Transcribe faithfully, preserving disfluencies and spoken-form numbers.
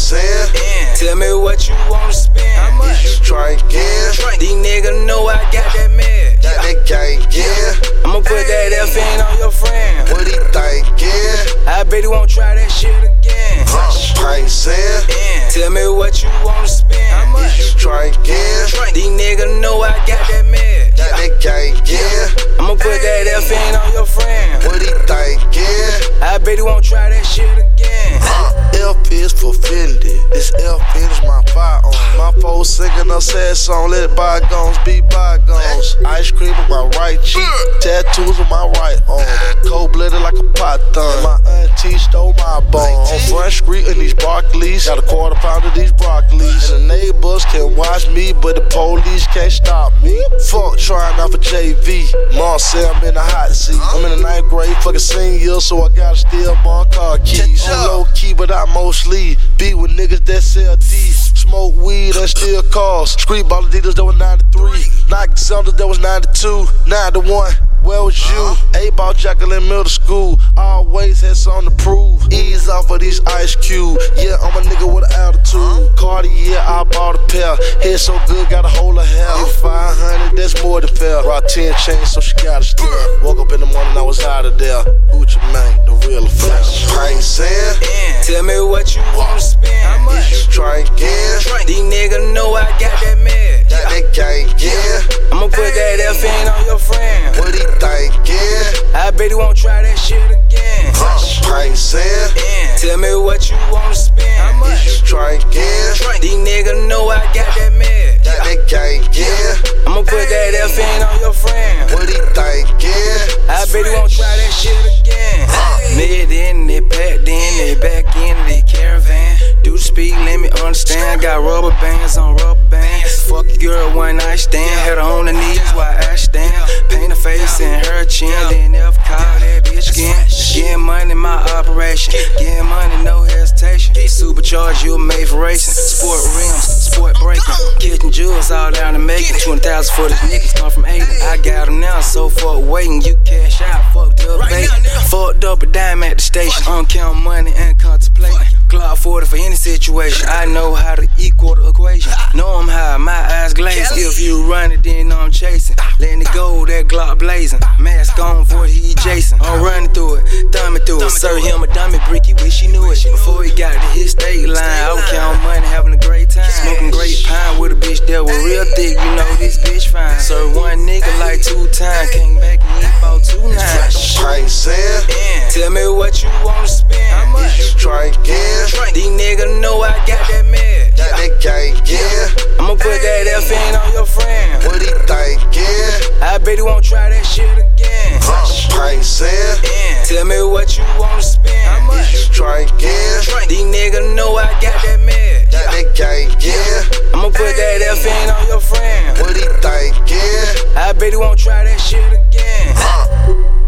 saying? Yeah. Tell me what you wanna spend. How much? Is you trying again? These niggas know I got that mad. Got that gang again? I'ma put that F in on your friend. What he thinking? I bet he won't try that shit again. Huh? I ain't saying? Yeah. Tell me what you wanna spend. How much? Is you trying again? These niggas know I got that mad. Got that gang again? I'ma put that F in on your friend. What he thinking? I bet he won't try that shit again. Huh? F is for Fendi. This F is my firearm. My folks singing a sad song. Let bygones be bygones. Ice cream on my right cheek. Tattoos on my right arm. Cold blooded like a python. My auntie stole my bone. On Front Street in these Barclays. Got a quarter pound of these broccolis. And the neighbors can watch me, but the police can't stop me. Fuck trying out for J V. Mom said I'm in the hot seat. I'm in the ninth grade, fucking senior, so I gotta steal my car keys. I'm low key, but I mostly be with niggas that sell D. Smoke weed and steal cars. Street baller dealers that was ninety-three. Nike Sandals that was ninety-two. ninety-one. Where was you? A-ball jackal in middle school. Always had something to prove. Ease off of these Ice Cube. Yeah, I'm a nigga with an attitude. Cartier, I bought a pair. Head so good, got a hole of hair. If five hundred, that's more than fair. Rock ten chains, so she gotta steal. Woke up in the morning, I was out of there. Gucci Mane, the real affair. I ain't saying? Yeah. Tell me what you wanna spend. How much? Is you trying again? These niggas know I got that mad. Got that gang again? I'ma put that F in on your friend. What he thinking? I bet he won't try that shit again. Huh? I ain't saying? Yeah. Tell me what you wanna spend. How much? Is you trying again? These niggas know I got that mad. Got that gang again? I'ma put that F in on your friend. What he thinking? I bet he won't try that shit again. Mid in it, packed in it, back in the caravan. Do the speed limit, understand. Got rubber bands on rubber bands. Fuck your girl one night stand. Had her on the knees while I stand. Paint her face and her chin. Then F call that bitch again. Getting money, my operation. Getting money, no hesitation. Supercharged, you made for racing. Sport rims, sport breaking. Kitchen jewels all down the making. twenty thousand for these niggas come from Aiden. I got them now, so fuck waiting. You cash out, fucked up baiting. Fucked up a dime at the station. I'm counting money and contemplating. Glock forty for any situation. I know how to equal the equation. Know I'm high, my eyes glazing. If you run it, then I'm chasing. Letting it go, that Glock blazing. Mask on for he Jason. I'm running through it, thumbing through it. Serve him a dummy brick, he wish he knew it. Before he got to his state line, I was counting money, having a great time. Smoking great pine with a bitch that was real thick. You know this bitch fine. Serve one nigga like two times. Came back and he bought two nines. I ain't saying? Yeah. Tell me what you wanna spend. How much? Is you trying again? These niggas know I got that mad. Got that gang again? I'ma put that F in on your friend. What he thinking? I bet he won't try that shit again. Huh? I ain't saying? Yeah. Tell me what you wanna spend. How much? Is you trying again? These niggas know I got that mad. Got that gang again? I'ma put that F in on your friend. What he thinking? I bet he won't try that shit again. Huh?